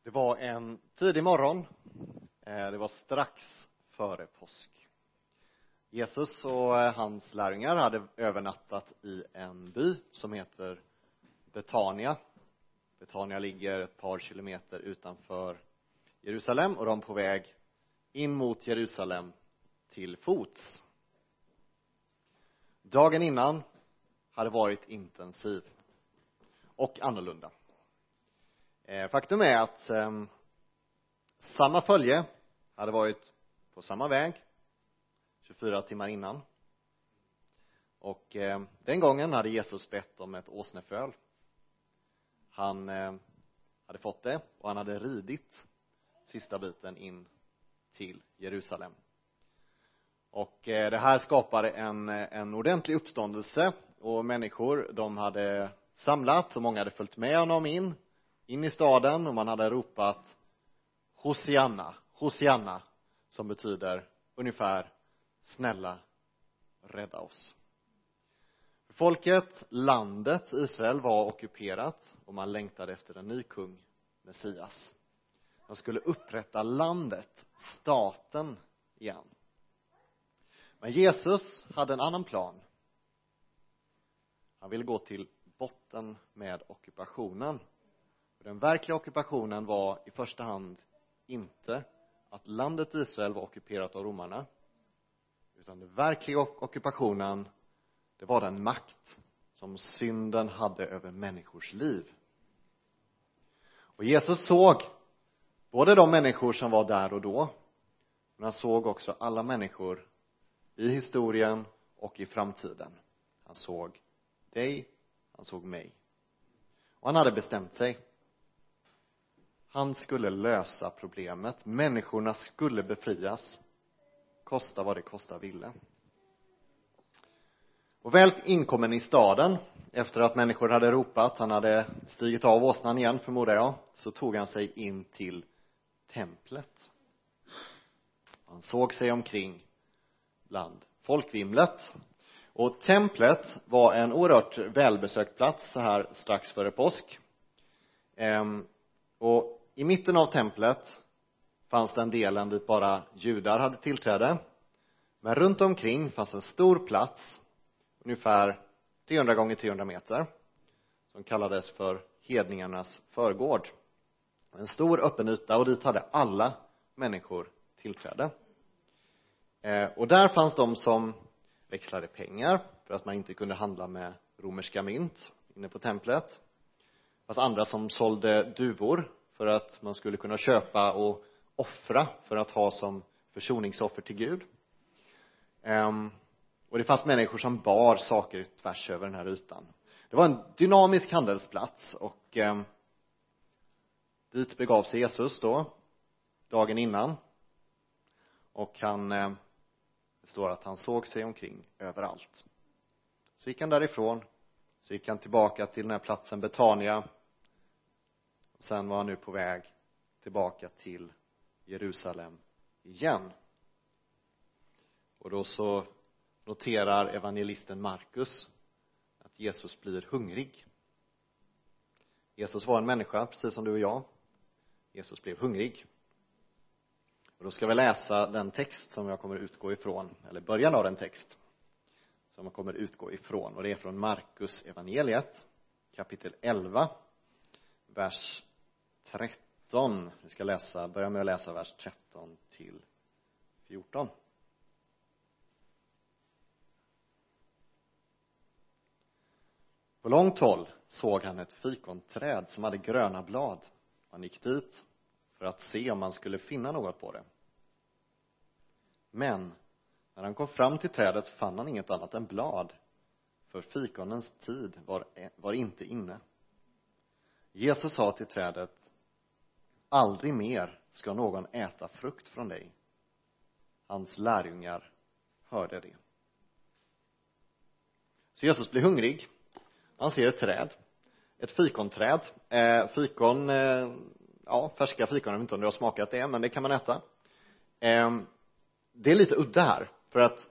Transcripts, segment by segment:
Det var en tidig morgon. Det var strax före påsk. Jesus och hans lärjungar hade övernattat i en by som heter Betania. Betania ligger ett par kilometer utanför Jerusalem och de är på väg in mot Jerusalem till fots. Dagen innan hade varit intensiv och annorlunda. Faktum är att samma följe hade varit på samma väg 24 timmar innan. Och den gången hade Jesus bett om ett åsneföl. Han hade fått det och han hade ridit sista biten in till Jerusalem. Och det här skapade en ordentlig uppståndelse, och människor, de hade samlats och många hade följt med honom in i staden, och man hade ropat Hosianna, Hosianna, som betyder ungefär snälla, rädda oss. Folket, landet Israel var ockuperat och man längtade efter en ny kung, Messias. De skulle upprätta landet, staten igen. Men Jesus hade en annan plan. Han ville gå till botten med ockupationen. Den verkliga ockupationen var i första hand inte att landet Israel var ockuperat av romarna, utan den verkliga ockupationen, det var den makt som synden hade över människors liv. Och Jesus såg både de människor som var där och då, men han såg också alla människor i historien och i framtiden. Han såg dig, han såg mig. Och han hade bestämt sig. Han skulle lösa problemet. Människorna skulle befrias. Kosta vad det kosta ville. Och väl inkommen i staden, efter att människor hade ropat, han hade stigit av åsnan igen förmodar jag, så tog han sig in till templet. Han såg sig omkring bland folkvimlet. Och templet var en oerhört välbesökt plats så här strax före påsk. Och i mitten av templet fanns det en delen dit bara judar hade tillträde. Men runt omkring fanns en stor plats, ungefär 300 gånger 300 meter, som kallades för hedningarnas förgård. En stor öppen yta, och dit hade alla människor tillträde. Och där fanns de som växlade pengar för att man inte kunde handla med romerska mynt inne på templet. Det fanns andra som sålde duvor för att man skulle kunna köpa och offra för att ha som försoningsoffer till Gud. Och det fanns människor som bar saker tvärs över den här ytan. Det var en dynamisk handelsplats, och dit begav sig Jesus då dagen innan. Och det står att han såg sig omkring överallt. Så gick han därifrån. Så gick han tillbaka till den här platsen Betania. Och sen var han nu på väg tillbaka till Jerusalem igen. Och då så noterar evangelisten Markus att Jesus blir hungrig. Jesus var en människa, precis som du och jag. Jesus blev hungrig. Och då ska vi läsa den text som jag kommer utgå ifrån, eller början av den text som jag kommer utgå ifrån. Och det är från Markus evangeliet, kapitel 11, vers 13. Vi ska börja med att läsa vers 13 till 14. På långt håll såg han ett fikonträd som hade gröna blad. Han gick dit för att se om man skulle finna något på det. Men när han kom fram till trädet fann han inget annat än blad, för fikonens tid var inte inne. Jesus sa till trädet: aldrig mer ska någon äta frukt från dig. Hans lärjungar hörde det. Så Jesus blir hungrig. Han ser ett träd. Ett fikonträd. Färska fikon, jag vet inte om du har smakat det, men det kan man äta. Det är lite udda här, för att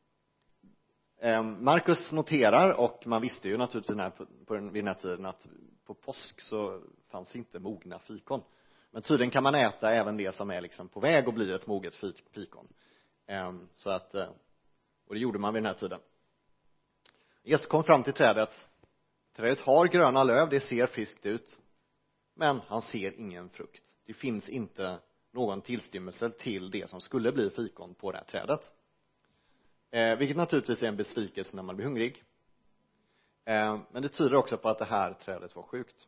Markus noterar, och man visste ju naturligtvis vid den här tiden att på påsk så fanns inte mogna fikon. Men tydligen kan man äta även det som är liksom på väg att bli ett moget fikon. Så att, och det gjorde man vid den här tiden. Jesus kom fram till trädet. Trädet har gröna löv, det ser friskt ut. Men han ser ingen frukt. Det finns inte någon tillstymmelse till det som skulle bli fikon på det här trädet. Vilket naturligtvis är en besvikelse när man blir hungrig. Men det tyder också på att det här trädet var sjukt.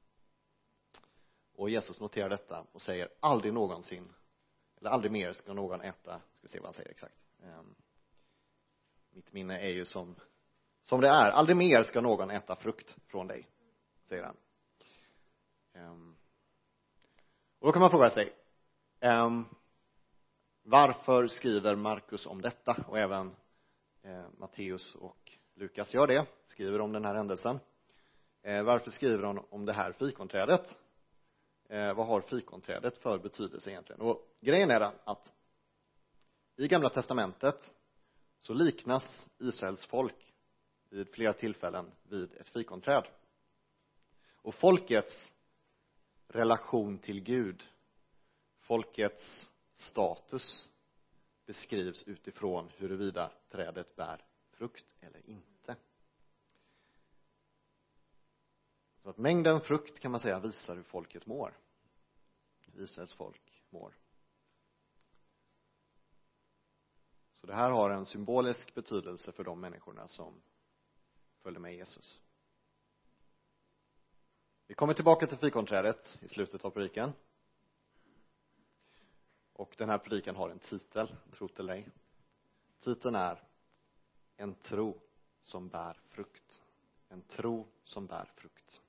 Och Jesus noterar detta och säger aldrig någonsin, eller aldrig mer ska någon äta, ska vi se vad han säger exakt. Mitt minne är ju som det är. Aldrig mer ska någon äta frukt från dig, säger han. Och då kan man fråga sig, varför skriver Markus om detta? Och även Matteus och Lukas gör det, skriver om den här händelsen. Varför skriver de om det här fikonträdet? Vad har fikonträdet för betydelse egentligen? Och grejen är den att i Gamla testamentet så liknas Israels folk vid flera tillfällen vid ett fikonträd. Och folkets relation till Gud, folkets status beskrivs utifrån huruvida trädet bär frukt eller inte. Så att mängden frukt kan man säga visar hur folket mår. Israels folk mår. Så det här har en symbolisk betydelse för de människorna som följde med Jesus. Vi kommer tillbaka till fikonträdet i slutet av predikan. Och den här predikan har en titel, tro eller ej. Titeln är En tro som bär frukt. En tro som bär frukt.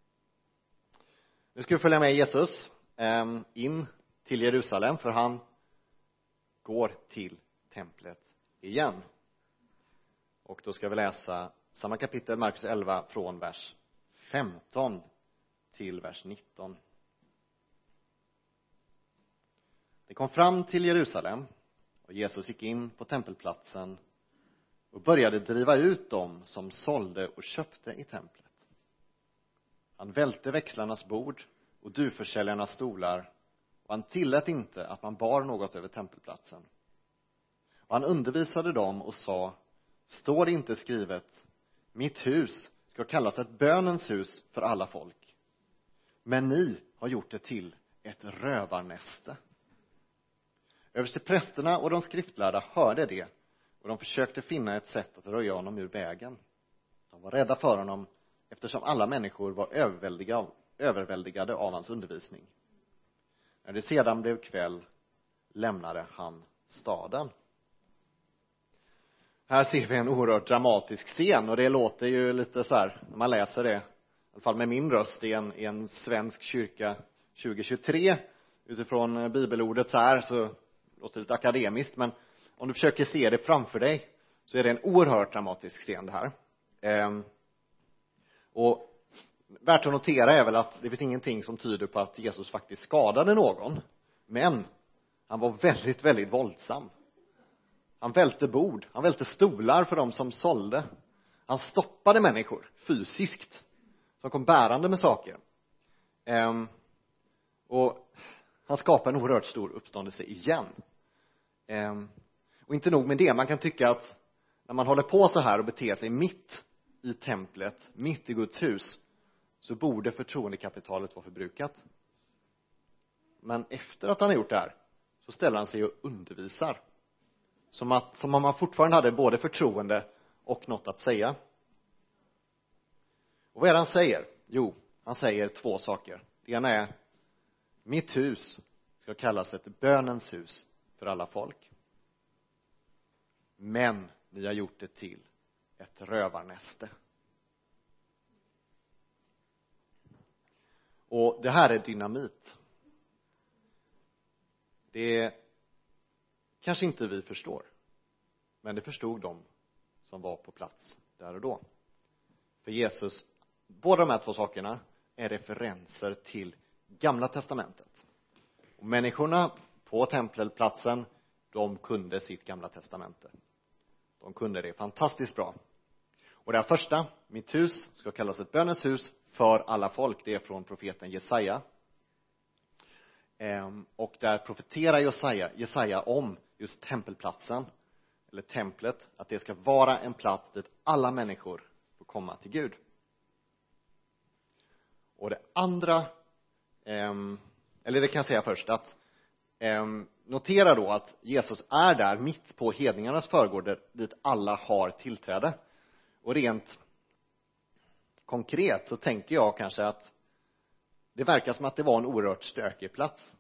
Nu ska vi följa med Jesus in till Jerusalem, för han går till templet igen. Och då ska vi läsa samma kapitel, Markus 11, från vers 15 till vers 19. Det kom fram till Jerusalem och Jesus gick in på tempelplatsen och började driva ut dem som sålde och köpte i templet. Han välte växlarnas bord och duvförsäljarnas stolar, och han tillät inte att man bar något över tempelplatsen. Och han undervisade dem och sa: står det inte skrivet, mitt hus ska kallas ett bönens hus för alla folk, men ni har gjort det till ett rövarnäste. Översteprästerna och de skriftlärda hörde det, och de försökte finna ett sätt att röja honom ur vägen. De var rädda för honom, eftersom alla människor var överväldigade av hans undervisning. När det sedan blev kväll lämnade han staden. Här ser vi en oerhört dramatisk scen, och det låter ju lite så här när man läser det, i alla fall med min röst, i en svensk kyrka 2023 utifrån bibelordet så här, så låter det lite akademiskt, men om du försöker se det framför dig så är det en oerhört dramatisk scen det här. Och värt att notera är väl att det finns ingenting som tyder på att Jesus faktiskt skadade någon, men han var väldigt, väldigt våldsam. Han välte bord, han välte stolar för dem som sålde. Han stoppade människor fysiskt som kom bärande med saker. Och han skapade en oerhört stor uppståndelse igen. Och inte nog med det, man kan tycka att när man håller på så här och beter sig mitt i templet, mitt i Guds hus, så borde förtroendekapitalet vara förbrukat. Men efter att han har gjort det här så ställer han sig och undervisar. Som om man fortfarande hade både förtroende och något att säga. Och vad är det han säger? Jo, han säger två saker. Det ena är: mitt hus ska kallas ett bönens hus för alla folk. Men ni har gjort det till ett rövarnäste. Och det här är dynamit. Det kanske inte vi förstår, men det förstod de som var på plats där och då. För Jesus, båda de här två sakerna är referenser till Gamla testamentet. Och människorna på tempelplatsen, de kunde sitt Gamla testamente. De kunde det fantastiskt bra. Och det här första, mitt hus ska kallas ett bönens hus för alla folk, det är från profeten Jesaja. Och där profeterar Jesaja om just tempelplatsen, eller templet, att det ska vara en plats dit alla människor får komma till Gud. Och det andra, eller det kan jag säga först, att notera då att Jesus är där mitt på hedningarnas förgård dit alla har tillträde. Och rent konkret så tänker jag kanske att det verkar som att det var en oerhört stökig plats.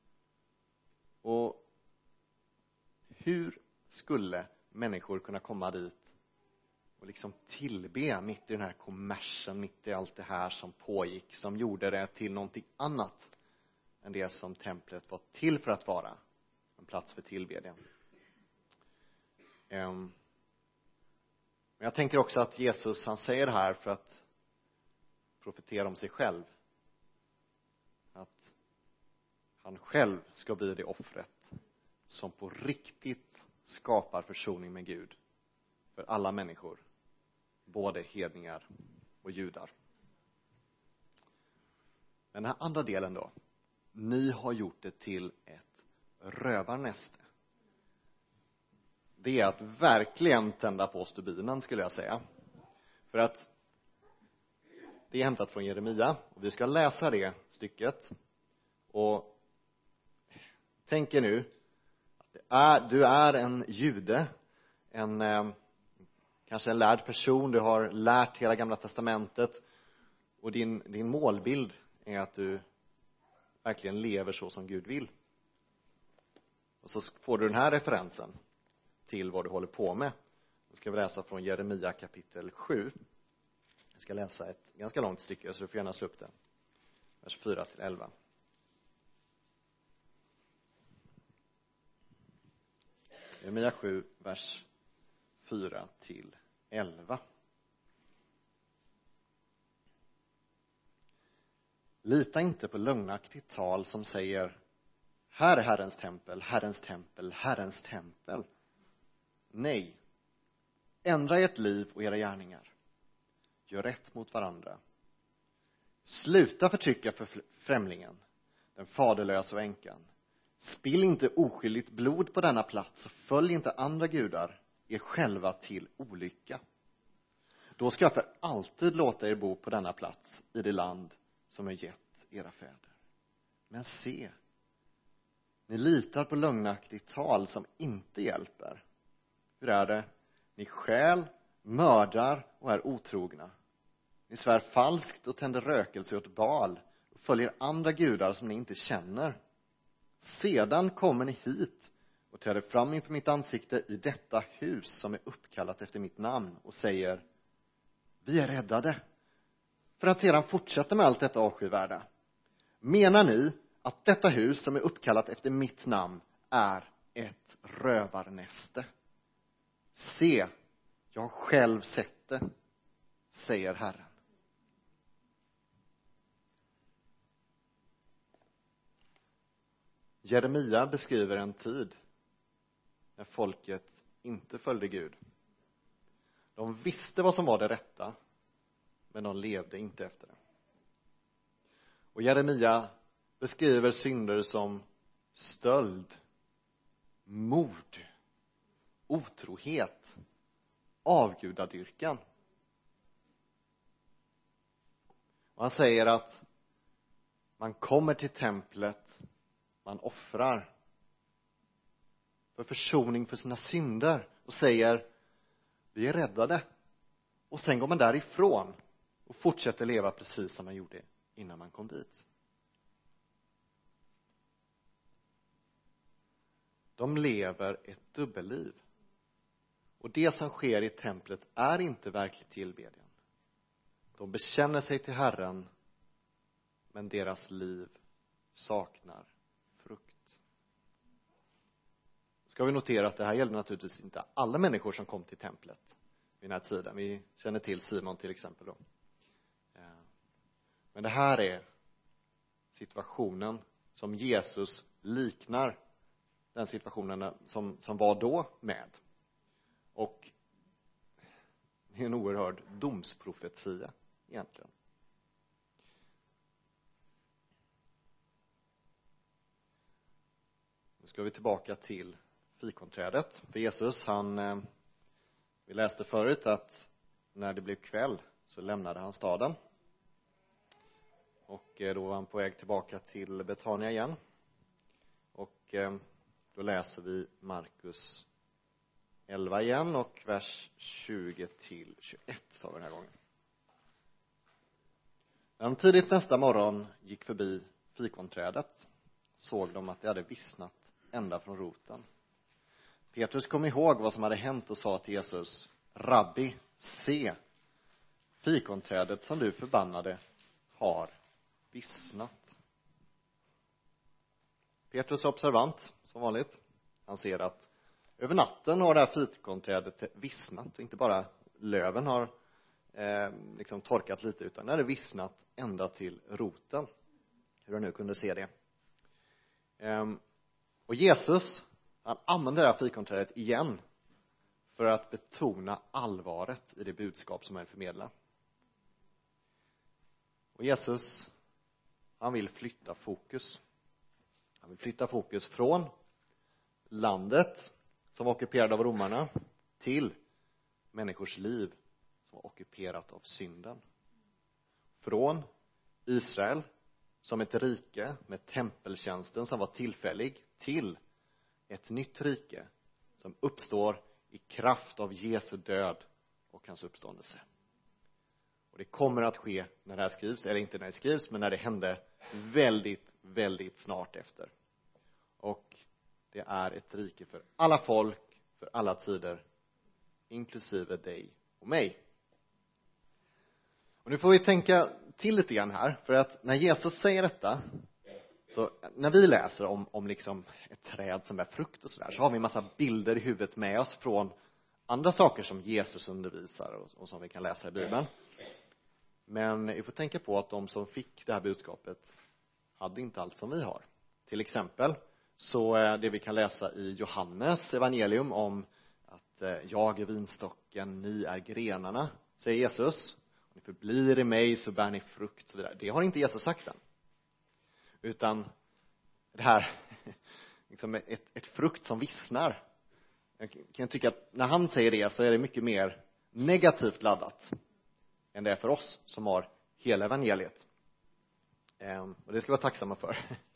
Och hur skulle människor kunna komma dit och liksom tillbe mitt i den här kommersen, mitt i allt det här som pågick, som gjorde det till någonting annat än det som templet var till för att vara, en plats för tillbedjan. Men jag tänker också att Jesus, han säger det här för att profetera om sig själv. Att han själv ska bli det offret som på riktigt skapar försoning med Gud för alla människor, både hedningar och judar. Men den här andra delen då, ni har gjort det till ett rövarnäste. Det är att verkligen tända på stubinen, skulle jag säga. För att det är hämtat från Jeremia och vi ska läsa det stycket. Och tänker nu att du är en jude, kanske en lärd person, du har lärt hela Gamla testamentet och din målbild är att du verkligen lever så som Gud vill. Och så får du den här referensen till vad du håller på med. Då ska vi läsa från Jeremia kapitel 7. Jag ska läsa ett ganska långt stycke, så du får gärna slå upp det. Vers 4-11. Jeremia 7, vers 4-11. Lita inte på lögnaktigt tal som säger: här är Herrens tempel, Herrens tempel, Herrens tempel. Nej, ändra ert liv och era gärningar. Gör rätt mot varandra. Sluta förtrycka för främlingen, den faderlösa och änkan. Spill inte oskyldigt blod på denna plats och följ inte andra gudar, er själva till olycka. Då ska jag för alltid låta er bo på denna plats i det land som är gett era fäder. Men se, ni litar på lögnaktigt tal som inte hjälper. Hur är det? Ni stjäl, mördar och är otrogna. Ni svär falskt och tänder rökelse åt Baal och följer andra gudar som ni inte känner. Sedan kommer ni hit och träder fram inför mitt ansikte i detta hus som är uppkallat efter mitt namn och säger: vi är räddade. För att sedan fortsätta med allt detta avskyvärda. Menar ni att detta hus som är uppkallat efter mitt namn är ett rövarnäste? Se, jag har själv sett det, säger Herren. Jeremia beskriver en tid när folket inte följde Gud. De visste vad som var det rätta, men de levde inte efter det. Och Jeremia beskriver synder som stöld, mord, otrohet, avgudadyrkan. Och han säger att man kommer till templet, man offrar för försoning för sina synder och säger: vi är räddade. Och sen går man därifrån och fortsätter leva precis som man gjorde innan man kom dit. De lever ett dubbelliv. Och det som sker i templet är inte verklig tillbedjan. De bekänner sig till Herren, men deras liv saknar frukt. Ska vi notera att det här gäller naturligtvis inte alla människor som kom till templet vid den här tiden. Vi känner till Simon till exempel då. Men det här är situationen som Jesus liknar den situationen som var då med. Och det är en oerhörd domsprofetia egentligen. ska vi tillbaka till fikonträdet. För Jesus, vi läste förut att när det blev kväll så lämnade han staden. Och då var han på väg tillbaka till Betania igen. Och då läser vi Markus 11 igen och vers 20 till 21 tar vi den här gången. När de tidigt nästa morgon gick förbi fikonträdet såg de att det hade vissnat ända från roten. Petrus kom ihåg vad som hade hänt och sa till Jesus: Rabbi, se, fikonträdet som du förbannade har vissnat. Petrus är observant, som vanligt. Han ser att över natten har det här fikonträdet vissnat. Och inte bara löven har liksom torkat lite, utan det hade vissnat ända till roten. Hur han nu kunde se det. Och Jesus, han använder det här fikonträdet igen för att betona allvaret i det budskap som han förmedlar. Och Jesus, han vill flytta fokus. Han vill flytta fokus från landet som var ockuperat av romarna till människors liv som var ockuperat av synden. Från Israel som ett rike med tempeltjänsten som var tillfällig till ett nytt rike som uppstår i kraft av Jesu död och hans uppståndelse. Och det kommer att ske när det här skrivs, eller inte när det skrivs, men när det hände väldigt, väldigt snart efter. Och det är ett rike för alla folk, för alla tider, inklusive dig och mig. Och nu får vi tänka till lite grann här, för att när Jesus säger detta, så när vi läser om liksom ett träd som är frukt och sådär, så har vi en massa bilder i huvudet med oss från andra saker som Jesus undervisar och som vi kan läsa i Bibeln. Men vi får tänka på att de som fick det här budskapet hade inte allt som vi har. Till exempel så det vi kan läsa i Johannes evangelium om att jag är vinstocken, ni är grenarna, säger Jesus. Om ni förblir i mig så bär ni frukt. Det har inte Jesus sagt än. Utan det här liksom ett frukt som vissnar. Jag kan tycka att när han säger det så är det mycket mer negativt laddat än det är för oss som har hela evangeliet. Och det ska vi vara tacksamma för.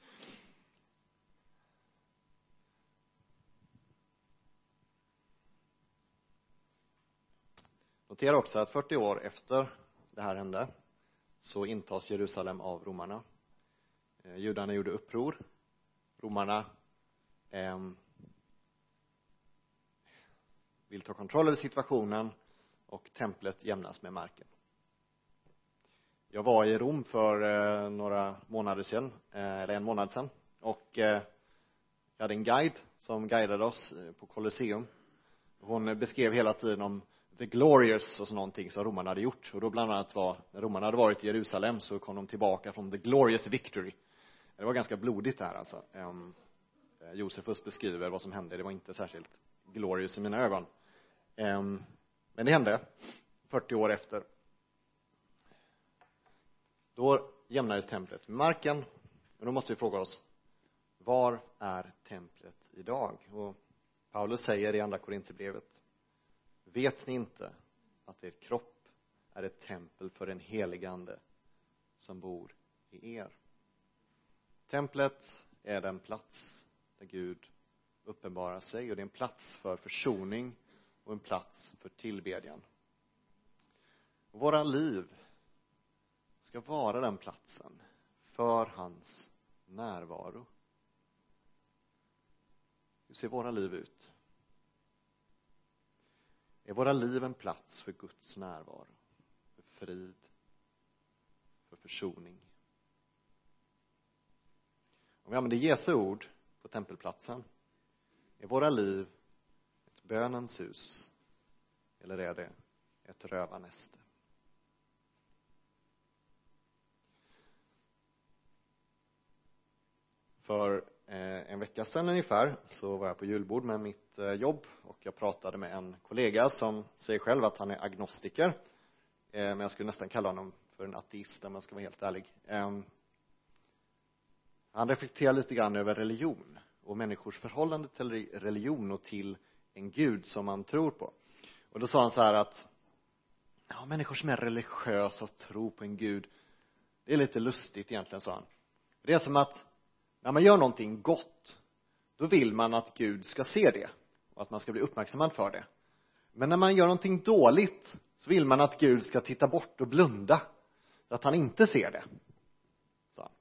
Notera också att 40 år efter det här hände så intas Jerusalem av romarna. Judarna gjorde uppror. Romarna vill ta kontroll över situationen och templet jämnas med marken. Jag var i Rom för några månader sedan, eller en månad sedan, och jag hade en guide som guidade oss på Colosseum. Hon beskrev hela tiden om The Glorious och så någonting som romarna hade gjort. Och då bland annat när romarna hade varit i Jerusalem så kom de tillbaka från The Glorious Victory. Det var ganska blodigt det här alltså. Josefus beskriver vad som hände. Det var inte särskilt glorious i mina ögon. Men det hände 40 år efter. Då jämnades templet med marken. Och då måste vi fråga oss, var är templet idag? Och Paulus säger i andra Korinthierbrevet: vet ni inte att er kropp är ett tempel för den helige ande som bor i er? Templet är den plats där Gud uppenbarar sig, och det är en plats för försoning och en plats för tillbedjan. Och våra liv ska vara den platsen för hans närvaro. Hur ser våra liv ut? Är våra liv en plats för Guds närvaro, för frid, för försoning? Om vi använder Jesu ord på tempelplatsen, är våra liv ett bönens hus eller är det ett rövarnäste? För en vecka sedan ungefär så var jag på julbord med mitt jobb och jag pratade med en kollega som säger själv att han är agnostiker. Men jag skulle nästan kalla honom för en ateist om jag ska vara helt ärlig. Han reflekterar lite grann över religion och människors förhållande till religion och till en gud som man tror på. Och då sa han så här att människor som är religiösa och tror på en gud, det är lite lustigt egentligen, sa han. Det är som att när man gör någonting gott, då vill man att Gud ska se det och att man ska bli uppmärksammad för det. Men när man gör någonting dåligt så vill man att Gud ska titta bort och blunda så att han inte ser det, sa han.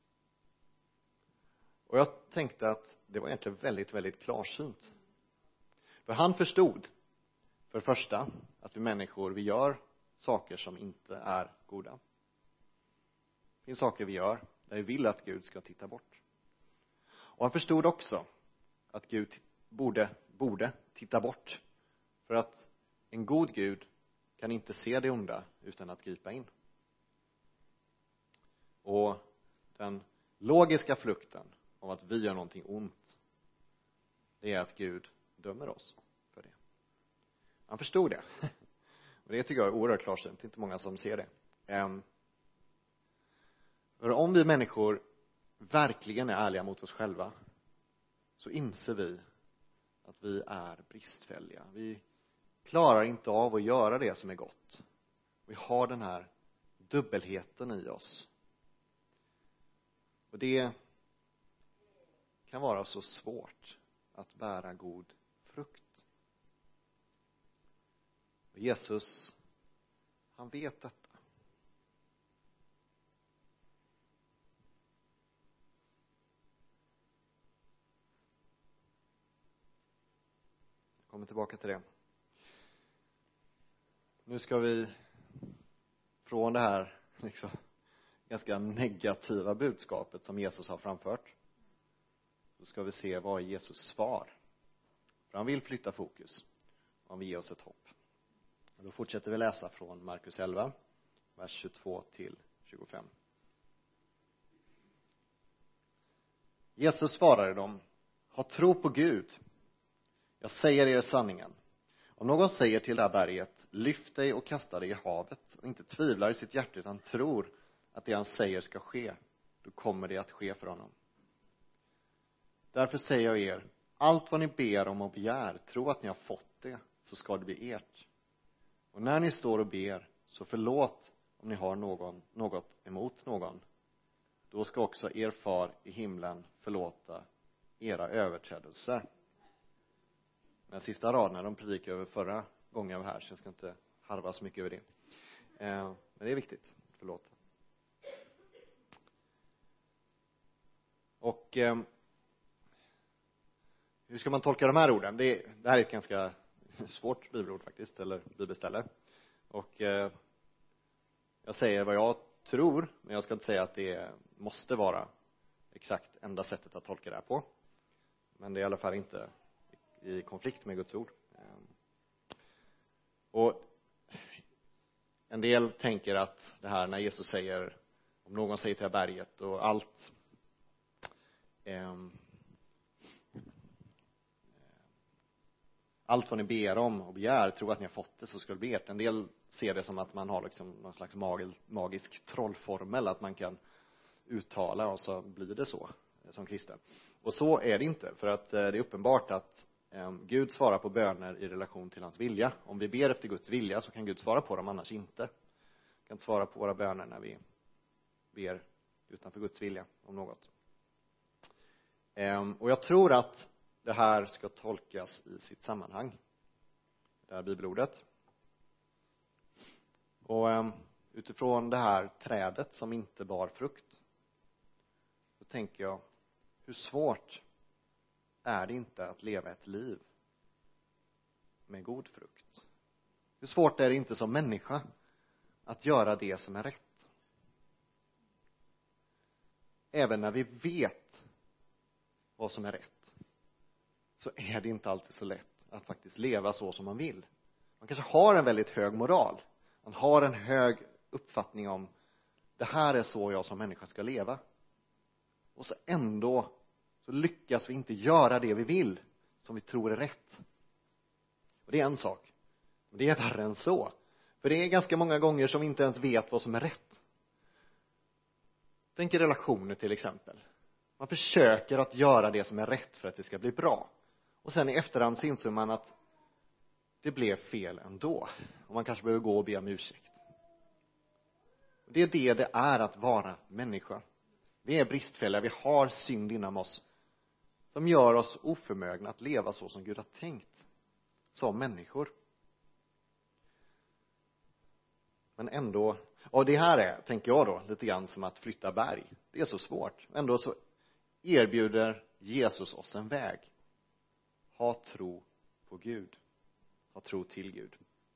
Och jag tänkte att det var egentligen väldigt, väldigt klarsynt. För han förstod för det första att vi människor, vi gör saker som inte är goda. Det finns saker vi gör där vi vill att Gud ska titta bort. Och han förstod också att Gud borde titta bort. För att en god Gud kan inte se det onda utan att gripa in. Och den logiska frukten av att vi gör någonting ont, det är att Gud dömer oss för det. Han förstod det. Och det tycker jag är oerhört klarsynt. Det är inte många som ser det. För om vi människor verkligen är ärliga mot oss själva, så inser vi att vi är bristfälliga. Vi klarar inte av att göra det som är gott. Vi har den här dubbelheten i oss. Och det kan vara så svårt att bära god frukt. Och Jesus, han vet detta. Jag kommer tillbaka till det. Nu ska vi från det här ganska negativa budskapet som Jesus har framfört, så ska vi se vad är Jesus svar. För han vill flytta fokus. Han vill ge oss ett hopp. Och då fortsätter vi läsa från Markus 11, vers 22 till 25. Jesus svarade dem: ha tro på Gud. Jag säger er sanningen. Om någon säger till det här berget, lyft dig och kasta dig i havet, och inte tvivlar i sitt hjärta utan tror att det han säger ska ske, då kommer det att ske för honom. Därför säger jag er, allt vad ni ber om och begär, tro att ni har fått det, så ska det bli ert. Och när ni står och ber, så förlåt om ni har något emot någon. Då ska också er far i himlen förlåta era överträdelser. Den sista raden, de predikade över förra gången jag var här, så jag ska inte harva så mycket över det. Men det är viktigt, förlåta. Och hur ska man tolka de här orden? Det här är ett ganska svårt bibelord faktiskt, eller bibelställe. Och jag säger vad jag tror, men jag ska inte säga att det måste vara exakt enda sättet att tolka det här på. Men det är i alla fall inte i konflikt med Guds ord. Och en del tänker att det här när Jesus säger, om någon säger till det här berget och allt vad ni ber om och begär, tro att ni har fått det, så ska det bli ert. En del ser det som att man har någon slags magisk trollformel, att man kan uttala och så blir det så som kristen. Och så är det inte, för att det är uppenbart att Gud svarar på böner i relation till hans vilja. Om vi ber efter Guds vilja så kan Gud svara på dem, annars inte. Han kan inte svara på våra böner när vi ber utanför Guds vilja om något. Och jag tror att det här ska tolkas i sitt sammanhang, det här bibelordet. Och utifrån det här trädet som inte bar frukt, så tänker jag, hur svårt är det inte att leva ett liv med god frukt? Hur svårt är det inte som människa att göra det som är rätt? Även när vi vet vad som är rätt, så är det inte alltid så lätt att faktiskt leva så som man vill. Man kanske har en väldigt hög moral. Man har en hög uppfattning om, det här är så jag som människa ska leva. Och så ändå så lyckas vi inte göra det vi vill, som vi tror är rätt. Och det är en sak. Men det är värre än så. För det är ganska många gånger som vi inte ens vet vad som är rätt. Tänk i relationer till exempel. Man försöker att göra det som är rätt för att det ska bli bra. Och sen i efterhand så inser man att det blev fel ändå. Och man kanske behöver gå och be om ursäkt. Det är det är att vara människa. Vi är bristfälliga, vi har synd inom oss. Som gör oss oförmögna att leva så som Gud har tänkt. Som människor. Men ändå, och det här är, tänker jag då, lite grann som att flytta berg. Det är så svårt. Ändå så erbjuder Jesus oss en väg. Ha tro på Gud. Ha tro till Gud.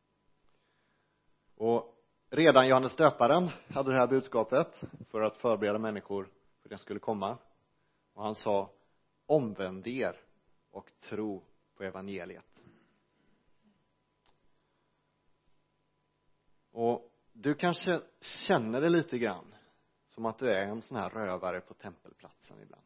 Och redan Johannes döparen hade det här budskapet för att förbereda människor för det skulle komma. Och han sa, omvänd er och tro på evangeliet. Och du kanske känner det lite grann som att du är en sån här rövare på tempelplatsen ibland.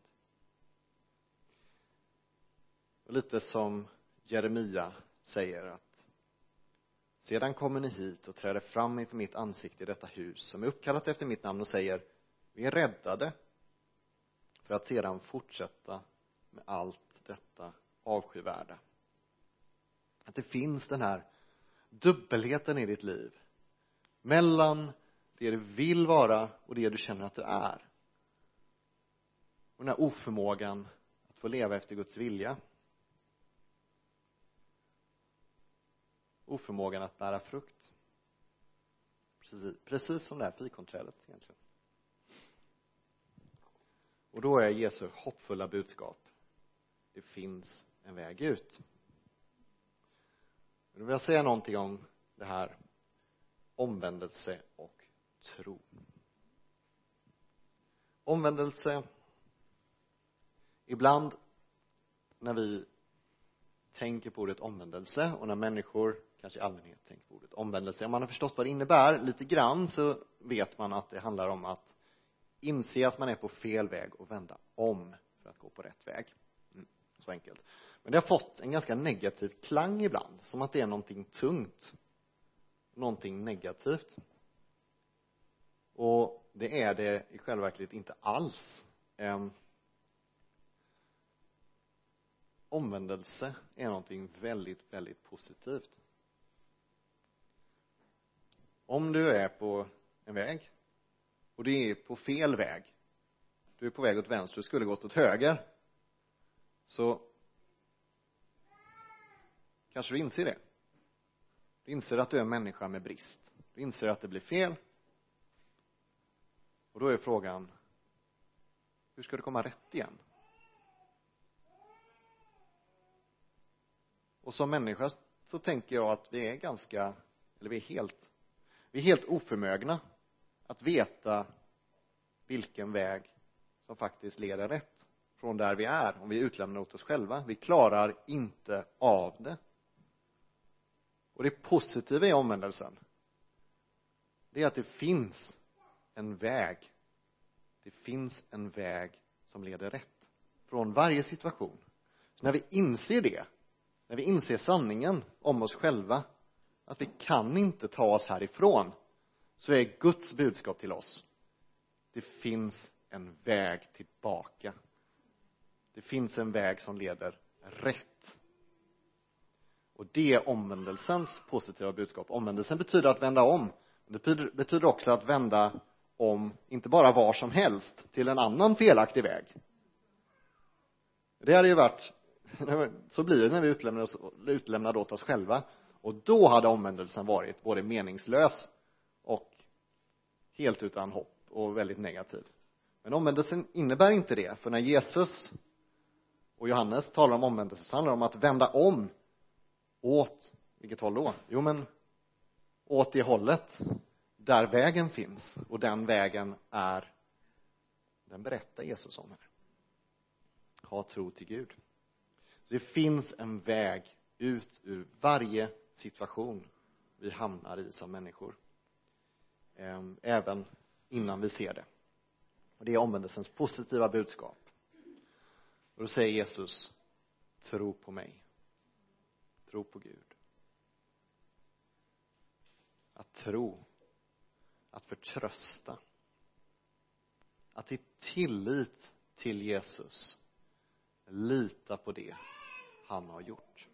Och lite som Jeremia säger att sedan kommer ni hit och träder fram inför mitt ansikte i detta hus som är uppkallat efter mitt namn och säger, vi är räddade, för att sedan fortsätta med allt detta avskyvärda. Att det finns den här dubbelheten i ditt liv mellan det du vill vara och det du känner att du är. Och den här oförmågan att få leva efter Guds vilja. Oförmågan att bära frukt. Precis som det här fikonträdet egentligen. Och då är Jesu hoppfulla budskap. Det finns en väg ut. Nu vill jag säga någonting om det här omvändelse och tro. Omvändelse. Ibland när vi tänker på ordet omvändelse och när människor kanske i allmänhet tänker på ordet omvändelse. Om man har förstått vad det innebär lite grann så vet man att det handlar om att inse att man är på fel väg och vända om för att gå på rätt väg. Så enkelt. Men det har fått en ganska negativ klang ibland. Som att det är någonting tungt. Någonting negativt. Och det är det i själva verket inte alls. Omvändelse är någonting väldigt, väldigt positivt. Om du är på en väg och du är på fel väg, du är på väg åt vänster, du skulle gått åt höger, så kanske du inser det. Du inser att du är en människa med brist. Du inser att det blir fel. Och då är frågan, hur ska du komma rätt igen? Och som människa så tänker jag att vi är helt oförmögna att veta vilken väg som faktiskt leder rätt från där vi är, om vi utlämnar åt oss själva. Vi klarar inte av det. Och det positiva i omvändelsen, det är att det finns en väg. Det finns en väg som leder rätt från varje situation. Så när vi inser det, när vi inser sanningen om oss själva, att vi kan inte ta oss härifrån, så är Guds budskap till oss: det finns en väg tillbaka. Det finns en väg som leder rätt. Och det är omvändelsens positiva budskap. Omvändelsen betyder att vända om. Det betyder också att vända om, inte bara var som helst, till en annan felaktig väg. Det hade ju varit, så blir det när vi utlämnar åt oss själva. Och då hade omvändelsen varit både meningslös och helt utan hopp och väldigt negativ. Men omvändelsen innebär inte det. För när Jesus och Johannes talar om omvändelse, så handlar det om att vända om åt, vilket håll då? Jo, men åt det hållet där vägen finns. Och den vägen den berättar Jesus om här. Ha tro till Gud. Så det finns en väg ut ur varje situation vi hamnar i som människor. Även innan vi ser det. Och det är omvändelsens positiva budskap. Och då säger Jesus: tro på mig. Tro på Gud. Att tro. Att förtrösta. Att i tillit till Jesus. Lita på det han har gjort.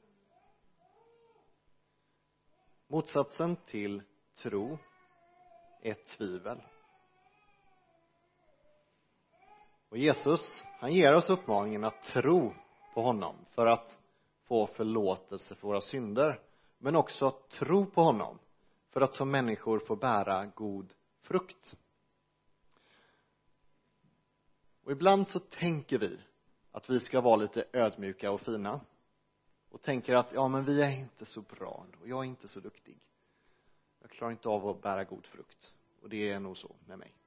Motsatsen till tro är tvivel. Och Jesus, han ger oss uppmaningen att tro på honom för att få förlåtelse för våra synder. Men också att tro på honom för att som människor få bära god frukt. Och ibland så tänker vi att vi ska vara lite ödmjuka och fina. Och tänker att ja, men vi är inte så bra och jag är inte så duktig. Jag klarar inte av att bära god frukt. Och det är nog så med mig.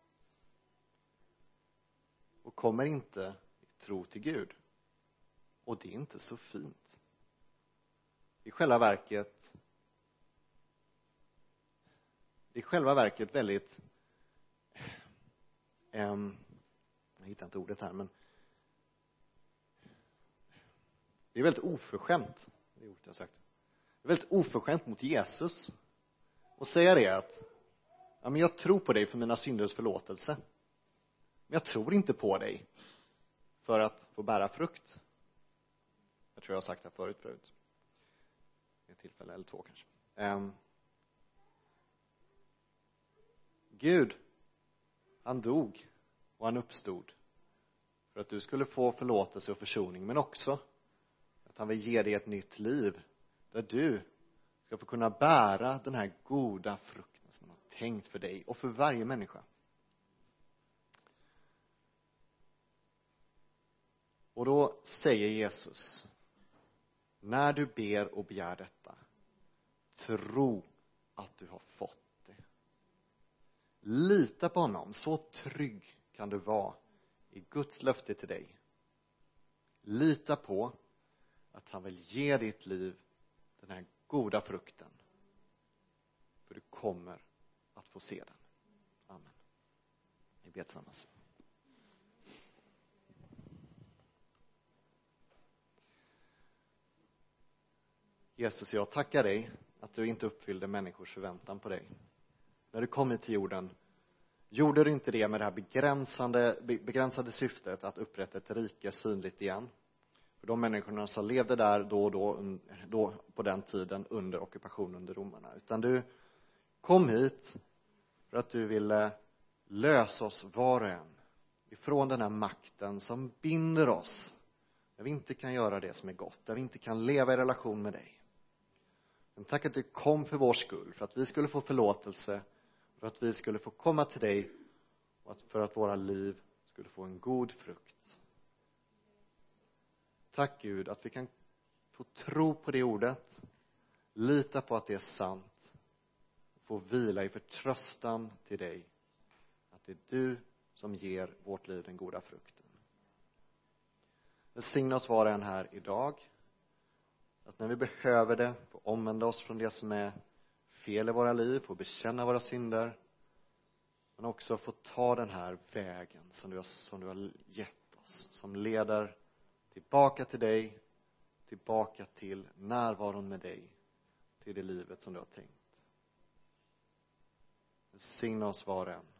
Och kommer inte tro till Gud. Och det är inte så fint. I själva verket väldigt jag hittar inte ordet här, men det är väldigt oförskämt. Det är ordet jag sagt. Det är väldigt oförskämt mot Jesus och säga det att ja, men jag tror på dig för mina synders förlåtelse. Men jag tror inte på dig för att få bära frukt. Jag tror jag har sagt det förut. Ett tillfälle eller två kanske. Gud, han dog och han uppstod för att du skulle få förlåtelse och försoning, men också att han vill ge dig ett nytt liv där du ska få kunna bära den här goda frukten som han har tänkt för dig och för varje människa. Och då säger Jesus, när du ber och begär detta, tro att du har fått det. Lita på honom, så trygg kan du vara i Guds löfte till dig. Lita på att han vill ge ditt liv den här goda frukten. För du kommer att få se den. Amen. Vi ber tillsammans. Jesus, jag tackar dig att du inte uppfyllde människors förväntan på dig. När du kom hit till jorden gjorde du inte det med det här begränsade syftet att upprätta ett rike synligt igen. För de människorna som levde där då på den tiden under ockupation under romarna. Utan du kom hit för att du ville lösa oss var och en ifrån den här makten som binder oss. Där vi inte kan göra det som är gott. Där vi inte kan leva i relation med dig. Men tack att du kom för vår skull. För att vi skulle få förlåtelse. För att vi skulle få komma till dig. Och för att våra liv skulle få en god frukt. Tack Gud att vi kan få tro på det ordet. Lita på att det är sant. Få vila i förtröstan till dig. Att det är du som ger vårt liv den goda frukten. Välsigna oss var och en här idag. Att när vi behöver det, få omvända oss från det som är fel i våra liv, få bekänna våra synder. Men också få ta den här vägen som du har gett oss. Som leder tillbaka till dig, tillbaka till närvaron med dig. Till det livet som du har tänkt. Välsigna oss var och en.